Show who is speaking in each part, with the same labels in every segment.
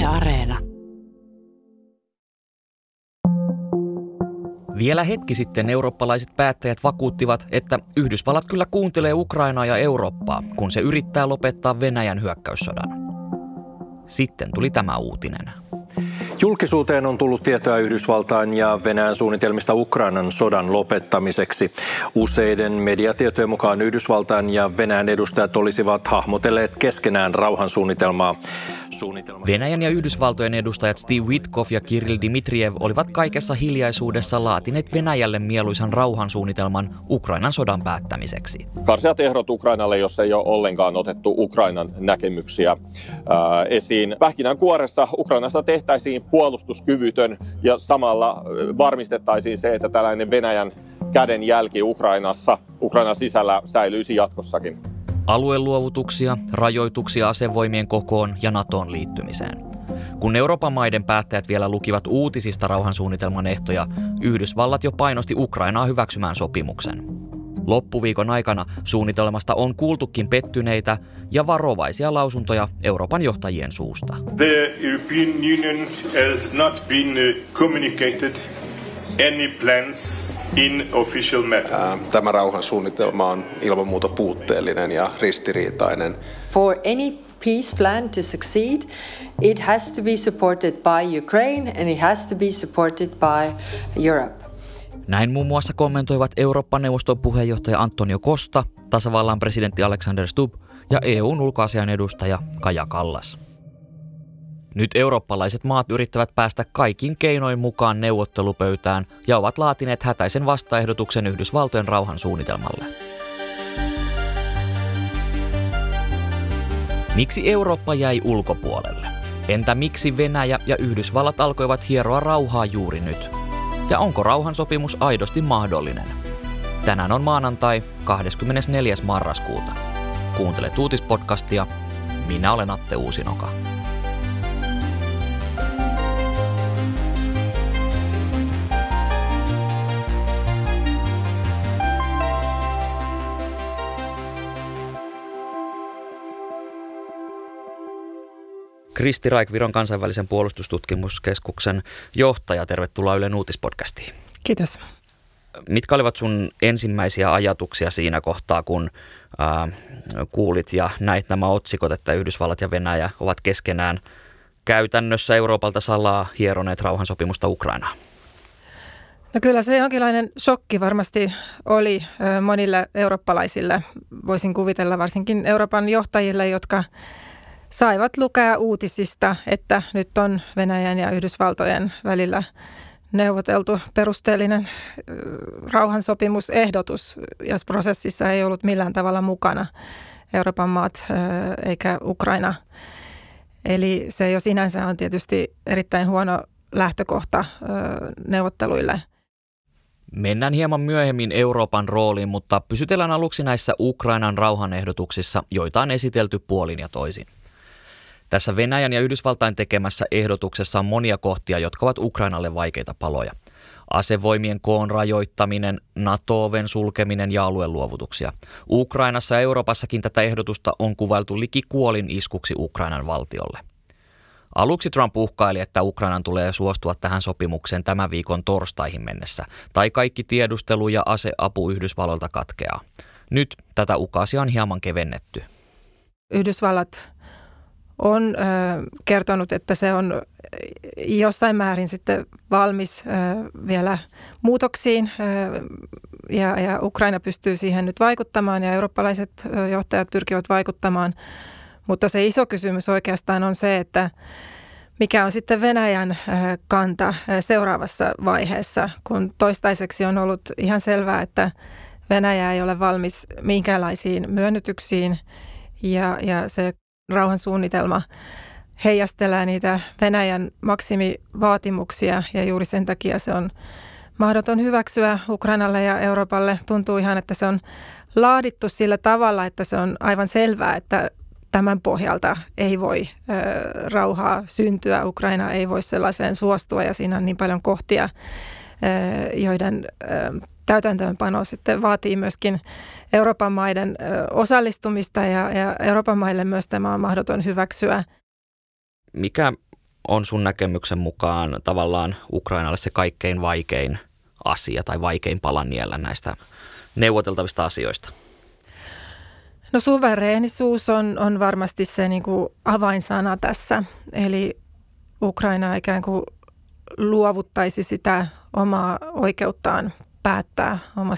Speaker 1: Areena.
Speaker 2: Vielä hetki sitten eurooppalaiset päättäjät vakuuttivat, että Yhdysvallat kyllä kuuntelee Ukrainaa ja Eurooppaa, kun se yrittää lopettaa Venäjän hyökkäyssodan. Sitten tuli tämä uutinen.
Speaker 3: Julkisuuteen on tullut tietoa Yhdysvaltain ja Venäjän suunnitelmista Ukrainan sodan lopettamiseksi. Useiden mediatietojen mukaan Yhdysvaltain ja Venäjän edustajat olisivat hahmotelleet keskenään rauhansuunnitelmaa.
Speaker 2: Venäjän ja Yhdysvaltojen edustajat Steve Witkoff ja Kirill Dmitrijev olivat kaikessa hiljaisuudessa laatineet Venäjälle mieluisan rauhansuunnitelman Ukrainan sodan päättämiseksi.
Speaker 4: Karseat ehdot Ukrainalle, jos ei ole ollenkaan otettu Ukrainan näkemyksiä esiin. Pähkinänkuoressa Ukrainasta tehtäisiin puolustuskyvytön ja samalla varmistettaisiin se, että tällainen Venäjän kädenjälki Ukrainan sisällä säilyisi jatkossakin.
Speaker 2: Alueluovutuksia, rajoituksia asevoimien kokoon ja NATOon liittymiseen. Kun Euroopan maiden päättäjät vielä lukivat uutisista rauhansuunnitelman ehtoja, Yhdysvallat jo painosti Ukrainaa hyväksymään sopimuksen. Loppuviikon aikana suunnitelmasta on kuultukin pettyneitä ja varovaisia lausuntoja Euroopan johtajien suusta.
Speaker 5: The European Union has not been communicated any plans in official matter.
Speaker 6: Tämä rauhansuunnitelma on ilman muuta puutteellinen ja ristiriitainen.
Speaker 7: For any peace plan to succeed, it has to be supported by Ukraine and it has to be supported by Europe.
Speaker 2: Näin muun muassa kommentoivat Eurooppa-neuvoston puheenjohtaja Antonio Costa, tasavallan presidentti Alexander Stubb ja EU:n ulkoasiain edustaja Kaja Kallas. Nyt eurooppalaiset maat yrittävät päästä kaikin keinoin mukaan neuvottelupöytään ja ovat laatineet hätäisen vastaehdotuksen Yhdysvaltojen rauhansuunnitelmalle. Miksi Eurooppa jäi ulkopuolelle? Entä miksi Venäjä ja Yhdysvallat alkoivat hieroa rauhaa juuri nyt? Ja onko rauhansopimus aidosti mahdollinen? Tänään on maanantai 24. marraskuuta. Kuuntelet uutispodcastia. Minä olen Atte Uusinoka. Kristi Raik, Viron kansainvälisen puolustustutkimuskeskuksen johtaja. Tervetuloa Ylen uutispodcastiin.
Speaker 8: Kiitos.
Speaker 2: Mitkä olivat sun ensimmäisiä ajatuksia siinä kohtaa, kun kuulit ja näit nämä otsikot, että Yhdysvallat ja Venäjä ovat keskenään käytännössä Euroopalta salaa hieroneet rauhansopimusta Ukrainaan?
Speaker 8: No kyllä se jonkinlainen shokki varmasti oli monille eurooppalaisille. Voisin kuvitella varsinkin Euroopan johtajille, jotka saivat lukea uutisista, että nyt on Venäjän ja Yhdysvaltojen välillä neuvoteltu perusteellinen rauhansopimusehdotus, jos prosessissa ei ollut millään tavalla mukana Euroopan maat eikä Ukraina. Eli se jo sinänsä on tietysti erittäin huono lähtökohta neuvotteluille.
Speaker 2: Mennään hieman myöhemmin Euroopan rooliin, mutta pysytellään aluksi näissä Ukrainan rauhanehdotuksissa, joita on esitelty puolin ja toisin. Tässä Venäjän ja Yhdysvaltain tekemässä ehdotuksessa on monia kohtia, jotka ovat Ukrainalle vaikeita paloja. Asevoimien koon rajoittaminen, NATO-oven sulkeminen ja alueluovutuksia. Ukrainassa ja Euroopassakin tätä ehdotusta on kuvailtu liki kuolin iskuksi Ukrainan valtiolle. Aluksi Trump uhkaili, että Ukrainan tulee suostua tähän sopimukseen tämän viikon torstaihin mennessä, tai kaikki tiedustelu ja aseapu Yhdysvalloilta katkeaa. Nyt tätä ukaasia on hieman kevennetty.
Speaker 8: Yhdysvallat on kertonut, että se on jossain määrin sitten valmis vielä muutoksiin ja Ukraina pystyy siihen nyt vaikuttamaan ja eurooppalaiset johtajat pyrkivät vaikuttamaan. Mutta se iso kysymys oikeastaan on se, että mikä on sitten Venäjän kanta seuraavassa vaiheessa, kun toistaiseksi on ollut ihan selvää, että Venäjä ei ole valmis minkäänlaisiin myönnytyksiin ja se rauhansuunnitelma heijastelee niitä Venäjän maksimivaatimuksia ja juuri sen takia se on mahdoton hyväksyä Ukrainalle ja Euroopalle. Tuntuu ihan, että se on laadittu sillä tavalla, että se on aivan selvää, että tämän pohjalta ei voi rauhaa syntyä. Ukraina ei voi sellaiseen suostua ja siinä on niin paljon kohtia, joiden täytäntöönpano sitten vaatii myöskin Euroopan maiden osallistumista ja Euroopan maille myös tämä on mahdoton hyväksyä.
Speaker 2: Mikä on sun näkemyksen mukaan tavallaan Ukrainalle se kaikkein vaikein asia tai vaikein pala niellä näistä neuvoteltavista asioista?
Speaker 8: No suvereenisuus on varmasti se niin kuin avainsana tässä. Eli Ukraina ikään kuin luovuttaisi sitä omaa oikeuttaan päättää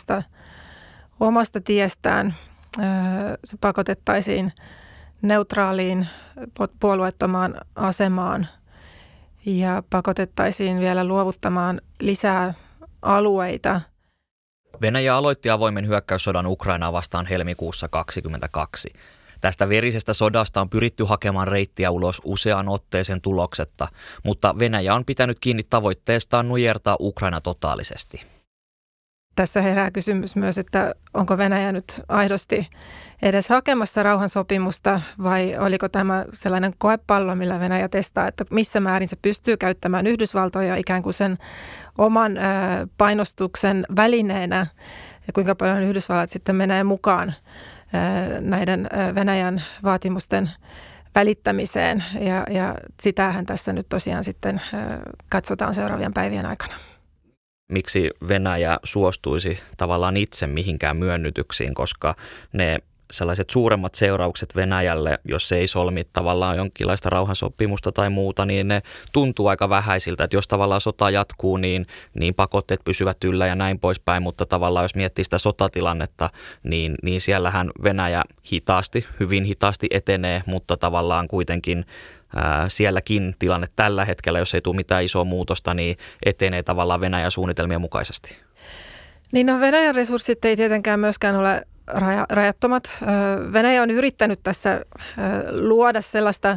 Speaker 8: omasta tiestään. Se pakotettaisiin neutraaliin puolueettomaan asemaan ja pakotettaisiin vielä luovuttamaan lisää alueita.
Speaker 2: Venäjä aloitti avoimen hyökkäyssodan Ukrainaa vastaan helmikuussa 2022. Tästä verisestä sodasta on pyritty hakemaan reittiä ulos useaan otteeseen tuloksetta, mutta Venäjä on pitänyt kiinni tavoitteestaan nujertaa Ukraina totaalisesti.
Speaker 8: Tässä herää kysymys myös, että onko Venäjä nyt aidosti edes hakemassa rauhansopimusta vai oliko tämä sellainen koepallo, millä Venäjä testaa, että missä määrin se pystyy käyttämään Yhdysvaltoja ikään kuin sen oman painostuksen välineenä ja kuinka paljon Yhdysvallat sitten menee mukaan näiden Venäjän vaatimusten välittämiseen ja sitähän tässä nyt tosiaan sitten katsotaan seuraavien päivien aikana.
Speaker 2: Miksi Venäjä suostuisi tavallaan itse mihinkään myönnytyksiin, koska ne sellaiset suuremmat seuraukset Venäjälle, jos se ei solmi tavallaan jonkinlaista rauhansopimusta tai muuta, niin ne tuntuu aika vähäisiltä, että jos tavallaan sota jatkuu, niin pakotteet pysyvät yllä ja näin poispäin, mutta tavallaan jos miettii sitä sotatilannetta, niin siellähän Venäjä hyvin hitaasti etenee, mutta tavallaan kuitenkin sielläkin tilanne tällä hetkellä, jos ei tule mitään isoa muutosta, niin etenee tavallaan Venäjän suunnitelmien mukaisesti.
Speaker 8: Niin no Venäjän resurssit ei tietenkään myöskään ole rajattomat. Venäjä on yrittänyt tässä luoda sellaista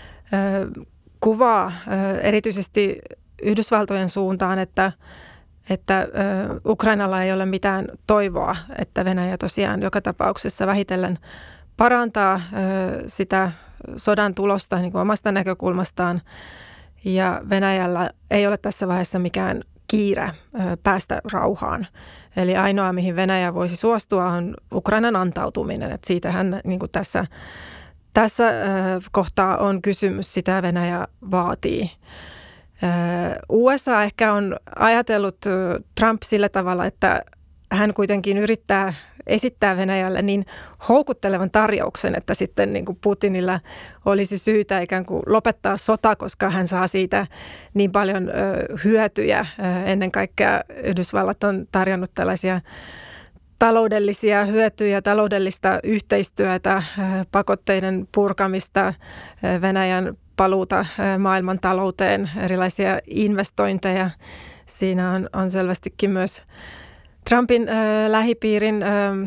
Speaker 8: kuvaa erityisesti Yhdysvaltojen suuntaan, että Ukrainalla ei ole mitään toivoa, että Venäjä tosiaan joka tapauksessa vähitellen parantaa sitä sodan tulosta niin kuin omasta näkökulmastaan ja Venäjällä ei ole tässä vaiheessa mikään kiire päästä rauhaan. Eli ainoa, mihin Venäjä voisi suostua, on Ukrainan antautuminen. Että siitähän niin kuin tässä kohtaa on kysymys, sitä Venäjä vaatii. USA ehkä on ajatellut Trump sillä tavalla, että hän kuitenkin yrittää esittää Venäjälle niin houkuttelevan tarjouksen, että sitten niin kuin Putinilla olisi syytä ikään kuin lopettaa sota, koska hän saa siitä niin paljon hyötyjä. Ennen kaikkea Yhdysvallat on tarjonnut tällaisia taloudellisia hyötyjä, taloudellista yhteistyötä, pakotteiden purkamista, Venäjän paluuta maailmantalouteen, erilaisia investointeja. Siinä on selvästikin myös Trumpin lähipiirin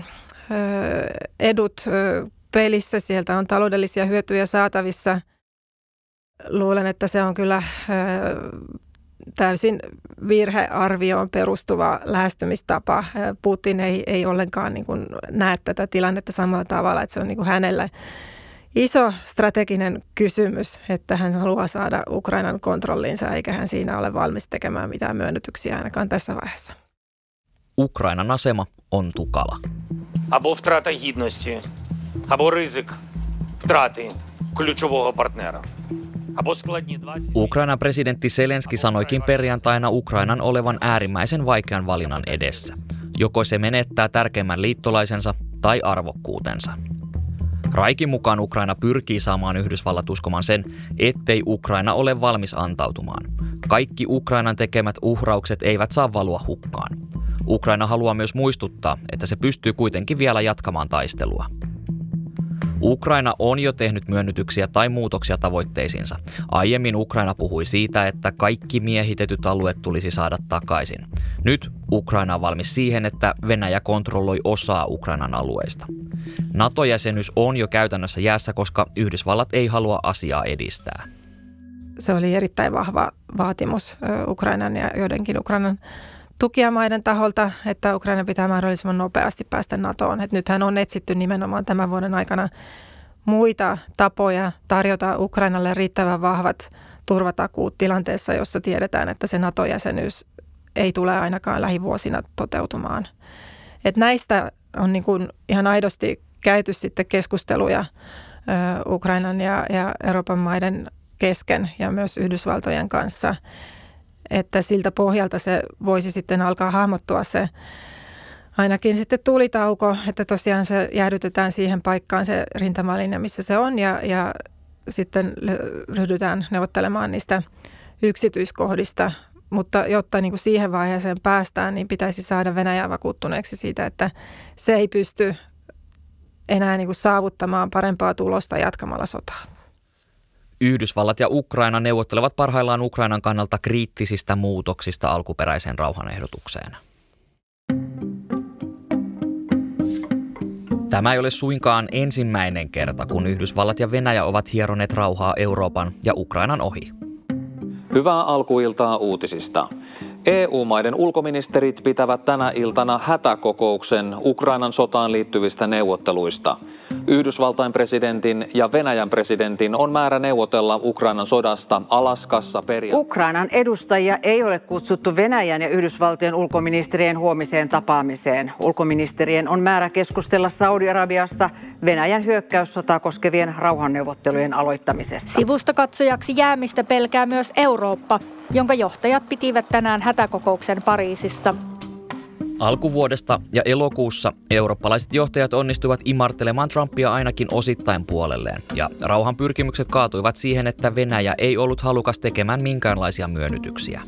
Speaker 8: edut pelissä. Sieltä on taloudellisia hyötyjä saatavissa. Luulen, että se on kyllä täysin virhearvioon perustuva lähestymistapa. Putin ei ollenkaan niin kuin näe tätä tilannetta samalla tavalla, että se on niin kuin hänelle iso strateginen kysymys, että hän haluaa saada Ukrainan kontrolliinsa, eikä hän siinä ole valmis tekemään mitään myönnytyksiä ainakaan tässä vaiheessa.
Speaker 2: Ukrainan asema on tukala.
Speaker 1: Або втрата гідності, або ризик втрати ключового партнера.
Speaker 2: Ukrainan presidentti Zelenski sanoikin perjantaina Ukrainan olevan äärimmäisen vaikean valinnan edessä. Joko se menettää tärkeimmän liittolaisensa tai arvokkuutensa. Raikin mukaan Ukraina pyrkii saamaan Yhdysvallat uskomaan sen, ettei Ukraina ole valmis antautumaan. Kaikki Ukrainan tekemät uhraukset eivät saa valua hukkaan. Ukraina haluaa myös muistuttaa, että se pystyy kuitenkin vielä jatkamaan taistelua. Ukraina on jo tehnyt myönnytyksiä tai muutoksia tavoitteisiinsa. Aiemmin Ukraina puhui siitä, että kaikki miehitetyt alueet tulisi saada takaisin. Nyt Ukraina on valmis siihen, että Venäjä kontrolloi osaa Ukrainan alueista. NATO-jäsenyys on jo käytännössä jäässä, koska Yhdysvallat ei halua asiaa edistää.
Speaker 8: Se oli erittäin vahva vaatimus Ukrainan ja joidenkin Ukrainan tukijamaiden taholta, että Ukraina pitää mahdollisimman nopeasti päästä NATOon. Et nythän on etsitty nimenomaan tämän vuoden aikana muita tapoja tarjota Ukrainalle riittävän vahvat turvatakuut tilanteessa, jossa tiedetään, että se NATO-jäsenyys ei tule ainakaan lähivuosina toteutumaan. Et näistä on niin kuin ihan aidosti käyty sitten keskusteluja Ukrainan ja Euroopan maiden kesken ja myös Yhdysvaltojen kanssa, että siltä pohjalta se voisi sitten alkaa hahmottua se ainakin sitten tulitauko, että tosiaan se jäädytetään siihen paikkaan se rintamalinja, missä se on ja sitten ryhdytään neuvottelemaan niistä yksityiskohdista. Mutta jotta niin kuin siihen vaiheeseen päästään, niin pitäisi saada Venäjää vakuuttuneeksi siitä, että se ei pysty enää niin kuin saavuttamaan parempaa tulosta jatkamalla sotaa.
Speaker 2: Yhdysvallat ja Ukraina neuvottelevat parhaillaan Ukrainan kannalta kriittisistä muutoksista alkuperäiseen rauhanehdotukseen. Tämä ei ole suinkaan ensimmäinen kerta, kun Yhdysvallat ja Venäjä ovat hieroneet rauhaa Euroopan ja Ukrainan ohi.
Speaker 9: Hyvää alkuiltaa uutisista. EU-maiden ulkoministerit pitävät tänä iltana hätäkokouksen Ukrainan sotaan liittyvistä neuvotteluista. Yhdysvaltain presidentin ja Venäjän presidentin on määrä neuvotella Ukrainan sodasta Alaskassa
Speaker 10: Ukrainan edustajia ei ole kutsuttu Venäjän ja Yhdysvaltojen ulkoministerien huomiseen tapaamiseen. Ulkoministerien on määrä keskustella Saudi-Arabiassa Venäjän hyökkäyssotaa koskevien rauhanneuvottelujen aloittamisesta.
Speaker 11: Sivustakatsojaksi jäämistä pelkää myös Eurooppa, jonka johtajat pitivät tänään hätäkokouksen Pariisissa.
Speaker 2: Alkuvuodesta ja elokuussa eurooppalaiset johtajat onnistuivat imartelemaan Trumpia ainakin osittain puolelleen, ja rauhan pyrkimykset kaatuivat siihen, että Venäjä ei ollut halukas tekemään minkäänlaisia myönnytyksiä.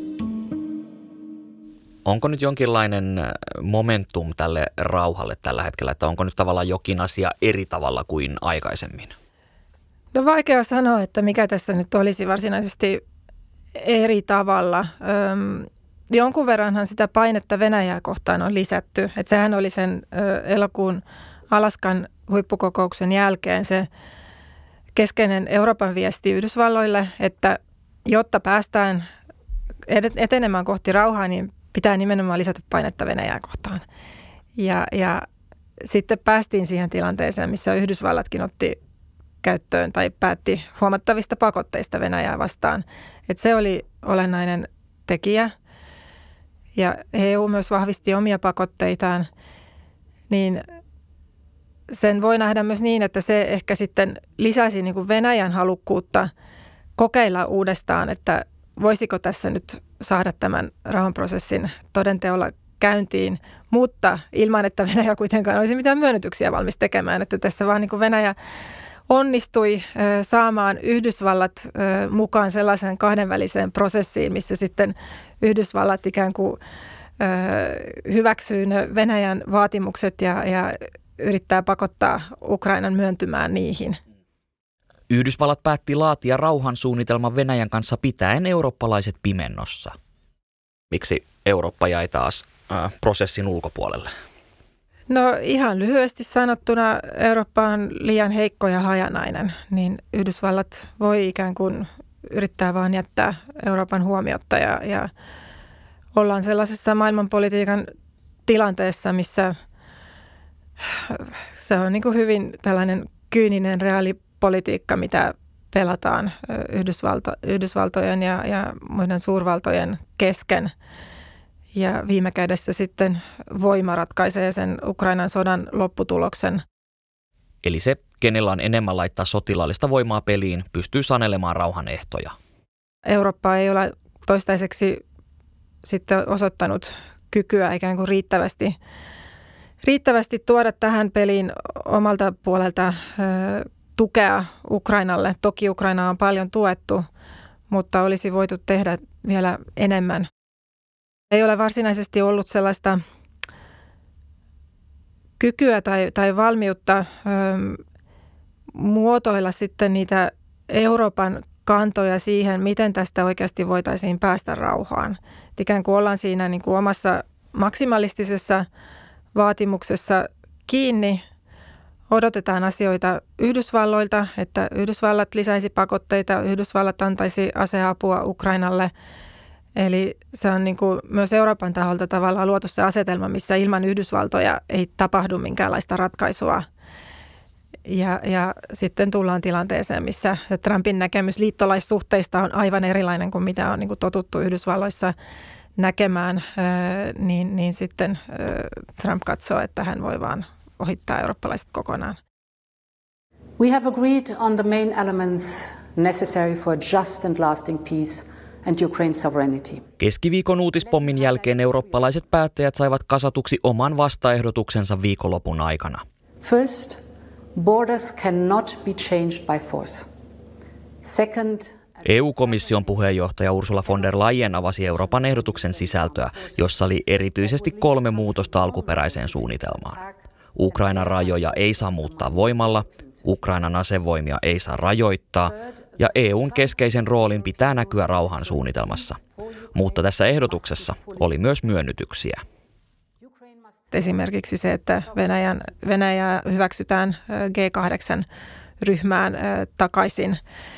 Speaker 2: Onko nyt jonkinlainen momentum tälle rauhalle tällä hetkellä, että onko nyt tavallaan jokin asia eri tavalla kuin aikaisemmin?
Speaker 8: No vaikea sanoa, että mikä tässä nyt olisi varsinaisesti eri tavalla. Jonkun verranhan sitä painetta Venäjää kohtaan on lisätty. Että sehän oli sen elokuun Alaskan huippukokouksen jälkeen se keskeinen Euroopan viesti Yhdysvalloille, että jotta päästään etenemään kohti rauhaa, niin pitää nimenomaan lisätä painetta Venäjää kohtaan. Ja sitten päästiin siihen tilanteeseen, missä Yhdysvallatkin otti käyttöön tai päätti huomattavista pakotteista Venäjää vastaan. Että se oli olennainen tekijä. Ja EU myös vahvisti omia pakotteitaan, niin sen voi nähdä myös niin, että se ehkä sitten lisäsi niin kuin Venäjän halukkuutta kokeilla uudestaan, että voisiko tässä nyt saada tämän rauhanprosessin todenteolla käyntiin, mutta ilman, että Venäjä kuitenkaan olisi mitään myönnytyksiä valmis tekemään, että tässä vaan niin kuin Venäjä onnistui saamaan Yhdysvallat mukaan sellaiseen kahdenväliseen prosessiin, missä sitten Yhdysvallat ikään kuin hyväksyy ne Venäjän vaatimukset ja yrittää pakottaa Ukrainan myöntymään niihin.
Speaker 2: Yhdysvallat päätti laatia rauhansuunnitelman Venäjän kanssa pitäen eurooppalaiset pimennossa. Miksi Eurooppa jäi taas prosessin ulkopuolelle?
Speaker 8: No ihan lyhyesti sanottuna Eurooppa on liian heikko ja hajanainen, niin Yhdysvallat voi ikään kuin yrittää vaan jättää Euroopan huomiotta ja ollaan sellaisessa maailmanpolitiikan tilanteessa, missä se on niin kuin hyvin tällainen kyyninen reaalipolitiikka, mitä pelataan Yhdysvaltojen ja muiden suurvaltojen kesken. Ja viime kädessä sitten voima ratkaisee sen Ukrainan sodan lopputuloksen.
Speaker 2: Eli se, kenellä on enemmän laittaa sotilaallista voimaa peliin, pystyy sanelemaan rauhan ehtoja.
Speaker 8: Eurooppa ei ole toistaiseksi sitten osoittanut kykyä ikään kuin riittävästi tuoda tähän peliin omalta puolelta tukea Ukrainalle. Toki Ukraina on paljon tuettu, mutta olisi voitu tehdä vielä enemmän. Ei ole varsinaisesti ollut sellaista kykyä tai valmiutta muotoilla sitten niitä Euroopan kantoja siihen, miten tästä oikeasti voitaisiin päästä rauhaan. Et ikään kuin ollaan siinä niin kuin omassa maksimalistisessa vaatimuksessa kiinni. Odotetaan asioita Yhdysvalloilta, että Yhdysvallat lisäisi pakotteita, Yhdysvallat antaisi aseapua Ukrainalle. Eli se on niin kuin myös Euroopan taholta tavallaan luotu se asetelma, missä ilman Yhdysvaltoja ei tapahdu minkäänlaista ratkaisua. Ja sitten tullaan tilanteeseen, missä Trumpin näkemys liittolaissuhteista on aivan erilainen kuin mitä on niin kuin totuttu Yhdysvalloissa näkemään, niin sitten Trump katsoo, että hän voi vaan ohittaa eurooppalaiset kokonaan.
Speaker 12: We have agreed on the main elements necessary for a just and lasting peace and Ukraine's sovereignty.
Speaker 2: Keskiviikon uutispommin jälkeen eurooppalaiset päättäjät saivat kasatuksi oman vastaehdotuksensa viikonlopun aikana.
Speaker 12: First, borders cannot be changed by force. Second,
Speaker 2: EU-komission puheenjohtaja Ursula von der Leyen avasi Euroopan ehdotuksen sisältöä, jossa oli erityisesti 3 muutosta alkuperäiseen suunnitelmaan. Ukrainan rajoja ei saa muuttaa voimalla, Ukrainan asevoimia ei saa rajoittaa ja EUn keskeisen roolin pitää näkyä rauhansuunnitelmassa. Mutta tässä ehdotuksessa oli myös myönnytyksiä.
Speaker 8: Esimerkiksi se, että Venäjä hyväksytään G8-ryhmään takaisin.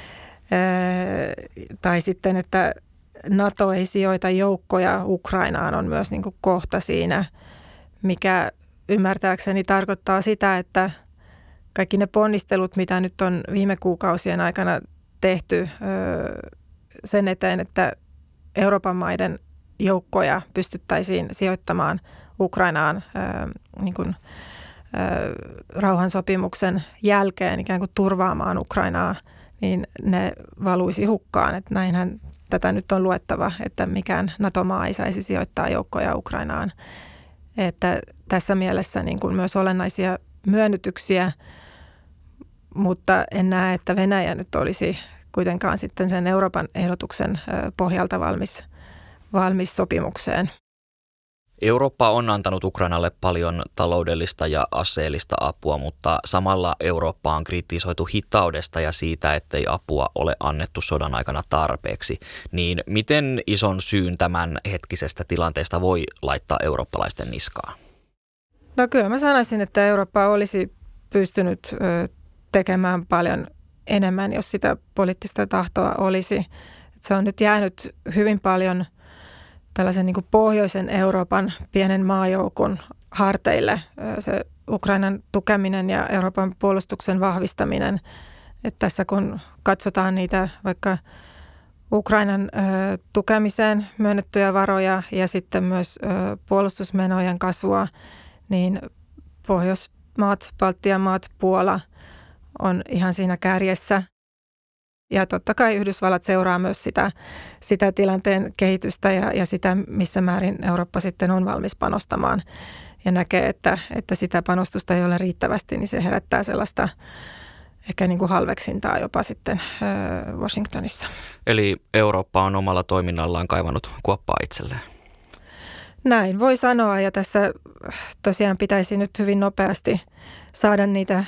Speaker 8: Tai sitten, että NATO ei sijoita joukkoja Ukrainaan on myös niin kuin kohta siinä, mikä ymmärtääkseni tarkoittaa sitä, että kaikki ne ponnistelut, mitä nyt on viime kuukausien aikana tehty sen eteen, että Euroopan maiden joukkoja pystyttäisiin sijoittamaan Ukrainaan niin kuin, rauhansopimuksen jälkeen ikään kuin turvaamaan Ukrainaa, niin ne valuisi hukkaan. Että näinhän tätä nyt on luettava, että mikään NATO-maa ei saisi sijoittaa joukkoja Ukrainaan. Että tässä mielessä niin kuin myös olennaisia myönnytyksiä, mutta en näe, että Venäjä nyt olisi kuitenkaan sitten sen Euroopan ehdotuksen pohjalta valmis sopimukseen.
Speaker 2: Eurooppa on antanut Ukrainalle paljon taloudellista ja aseellista apua, mutta samalla Eurooppa on kritisoitu hitaudesta ja siitä, ettei apua ole annettu sodan aikana tarpeeksi. Niin miten ison syyn tämän hetkisestä tilanteesta voi laittaa eurooppalaisten niskaan?
Speaker 8: No kyllä mä sanoisin, että Eurooppa olisi pystynyt tekemään paljon enemmän, jos sitä poliittista tahtoa olisi. Se on nyt jäänyt hyvin paljon tällaisen niin kuin pohjoisen Euroopan pienen maajoukon harteille. Se Ukrainan tukeminen ja Euroopan puolustuksen vahvistaminen. Että tässä kun katsotaan niitä vaikka Ukrainan tukemiseen myönnettyjä varoja ja sitten myös puolustusmenojen kasvua, niin Pohjoismaat, Baltian maat, Puola on ihan siinä kärjessä. Ja totta kai Yhdysvallat seuraa myös sitä tilanteen kehitystä ja sitä, missä määrin Eurooppa sitten on valmis panostamaan. Ja näkee, että sitä panostusta ei ole riittävästi, niin se herättää sellaista ehkä niin kuin halveksintaa jopa sitten Washingtonissa.
Speaker 2: Eli Eurooppa on omalla toiminnallaan kaivannut kuoppaa itselleen.
Speaker 8: Näin voi sanoa, ja tässä tosiaan pitäisi nyt hyvin nopeasti saada niitä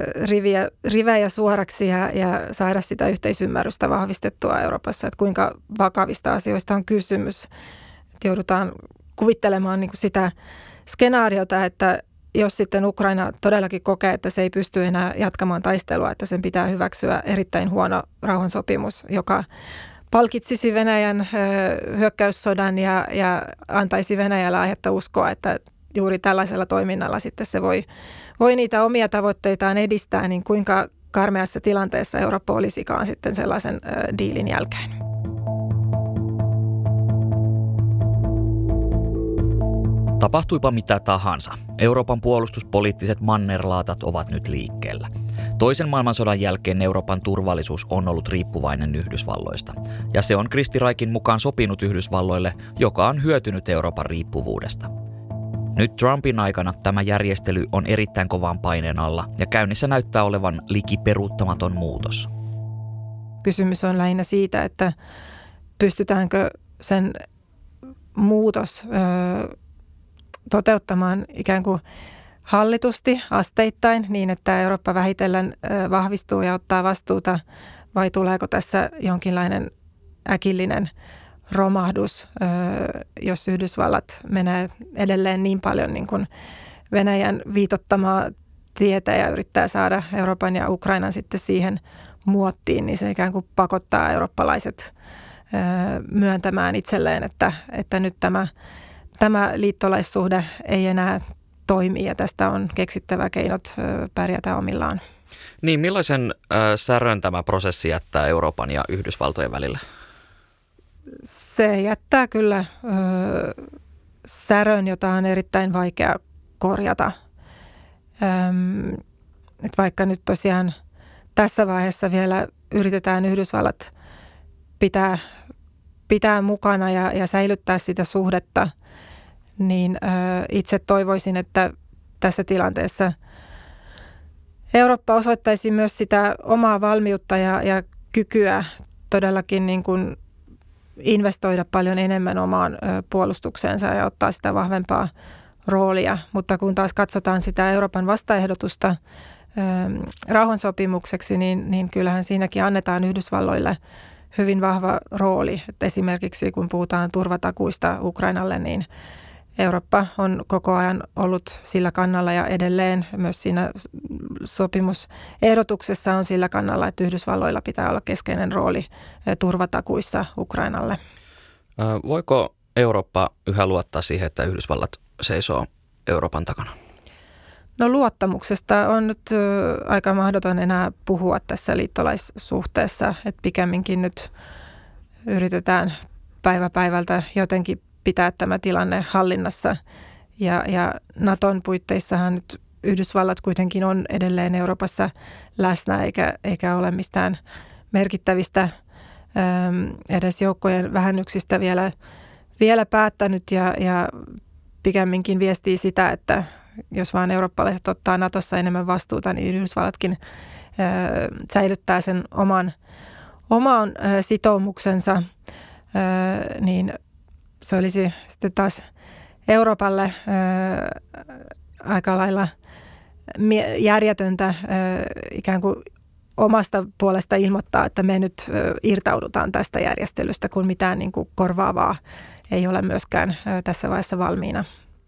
Speaker 8: rivejä suoraksi ja saada sitä yhteisymmärrystä vahvistettua Euroopassa, että kuinka vakavista asioista on kysymys. Että joudutaan kuvittelemaan niin kuin sitä skenaariota, että jos sitten Ukraina todellakin kokee, että se ei pysty enää jatkamaan taistelua, että sen pitää hyväksyä erittäin huono rauhansopimus, joka palkitsisi Venäjän hyökkäyssodan ja antaisi Venäjällä aihetta uskoa, että juuri tällaisella toiminnalla sitten se voi niitä omia tavoitteitaan edistää, niin kuinka karmeassa tilanteessa Eurooppa olisikaan sitten sellaisen diilin jälkeen.
Speaker 2: Tapahtuipa mitä tahansa, Euroopan puolustuspoliittiset mannerlaatat ovat nyt liikkeellä. Toisen maailmansodan jälkeen Euroopan turvallisuus on ollut riippuvainen Yhdysvalloista, ja se on Kristi Raikin mukaan sopinut Yhdysvalloille, joka on hyötynyt Euroopan riippuvuudesta. Nyt Trumpin aikana tämä järjestely on erittäin kovan paineen alla, ja käynnissä näyttää olevan liki peruuttamaton muutos.
Speaker 8: Kysymys on lähinnä siitä, että pystytäänkö sen muutos toteuttamaan ikään kuin hallitusti, asteittain, niin että Eurooppa vähitellen vahvistuu ja ottaa vastuuta, vai tuleeko tässä jonkinlainen äkillinen romahdus, jos Yhdysvallat menee edelleen niin paljon niin kuin Venäjän viitottamaa tietä ja yrittää saada Euroopan ja Ukrainan sitten siihen muottiin, niin se ikään kuin pakottaa eurooppalaiset myöntämään itselleen, että nyt tämä liittolaissuhde ei enää toimi ja tästä on keksittävä keinot pärjätä omillaan.
Speaker 2: Niin, millaisen särön tämä prosessi jättää Euroopan ja Yhdysvaltojen välillä?
Speaker 8: Se jättää kyllä särön, jota on erittäin vaikea korjata. Et vaikka nyt tosiaan tässä vaiheessa vielä yritetään Yhdysvallat pitää mukana ja säilyttää sitä suhdetta, niin itse toivoisin, että tässä tilanteessa Eurooppa osoittaisi myös sitä omaa valmiutta ja kykyä todellakin niin kuin investoida paljon enemmän omaan puolustukseensa ja ottaa sitä vahvempaa roolia. Mutta kun taas katsotaan sitä Euroopan vastaehdotusta rauhansopimukseksi, niin kyllähän siinäkin annetaan Yhdysvalloille hyvin vahva rooli. Että esimerkiksi kun puhutaan turvatakuista Ukrainalle, niin Eurooppa on koko ajan ollut sillä kannalla ja edelleen myös siinä sopimusehdotuksessa on sillä kannalla, että Yhdysvalloilla pitää olla keskeinen rooli turvatakuissa Ukrainalle.
Speaker 2: Voiko Eurooppa yhä luottaa siihen, että Yhdysvallat seisoo Euroopan takana?
Speaker 8: No luottamuksesta on nyt aika mahdoton enää puhua tässä liittolaissuhteessa, että pikemminkin nyt yritetään päivä päivältä jotenkin pitää tämä tilanne hallinnassa ja Naton puitteissahan nyt Yhdysvallat kuitenkin on edelleen Euroopassa läsnä eikä ole mistään merkittävistä edes joukkojen vähennyksistä vielä päättänyt ja pikemminkin viestii sitä, että jos vaan eurooppalaiset ottaa Natossa enemmän vastuuta, niin Yhdysvallatkin säilyttää sen oman sitoumuksensa, niin se olisi sitten taas Euroopalle aika lailla järjetöntä ikään kuin omasta puolesta ilmoittaa, että me nyt irtaudutaan tästä järjestelystä, kun mitään niin kuin korvaavaa ei ole myöskään tässä vaiheessa valmiina.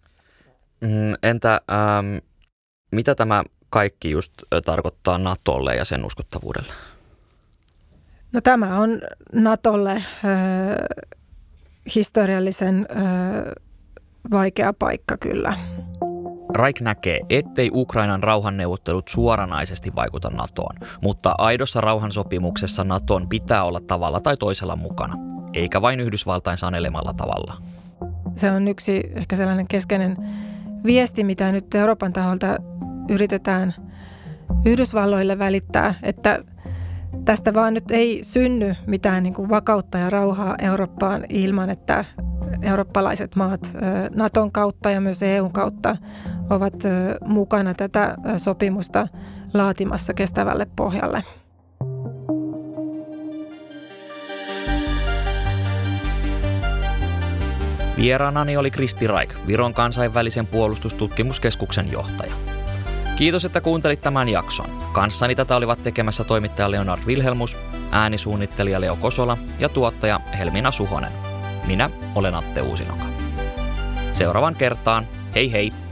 Speaker 2: Entä mitä tämä kaikki just tarkoittaa Natolle ja sen uskottavuudelle?
Speaker 8: No tämä on Natolle historiallisen vaikea paikka kyllä.
Speaker 2: Raik näkee, ettei Ukrainan rauhanneuvottelut suoranaisesti vaikuta NATOon, mutta aidossa rauhansopimuksessa NATOn pitää olla tavalla tai toisella mukana, eikä vain Yhdysvaltain sanelemalla tavalla.
Speaker 8: Se on yksi ehkä sellainen keskeinen viesti, mitä nyt Euroopan taholta yritetään Yhdysvalloille välittää, että tästä vaan nyt ei synny mitään niin kuin vakautta ja rauhaa Eurooppaan ilman, että eurooppalaiset maat Naton kautta ja myös EUn kautta ovat mukana tätä sopimusta laatimassa kestävälle pohjalle.
Speaker 2: Vieraanani oli Kristi Raik, Viron kansainvälisen puolustustutkimuskeskuksen johtaja. Kiitos, että kuuntelit tämän jakson. Kanssani tätä olivat tekemässä toimittaja Leonard Wilhelmus, äänisuunnittelija Leo Kosola ja tuottaja Helmina Suhonen. Minä olen Atte Uusinoka. Seuraavan kertaan, hei hei!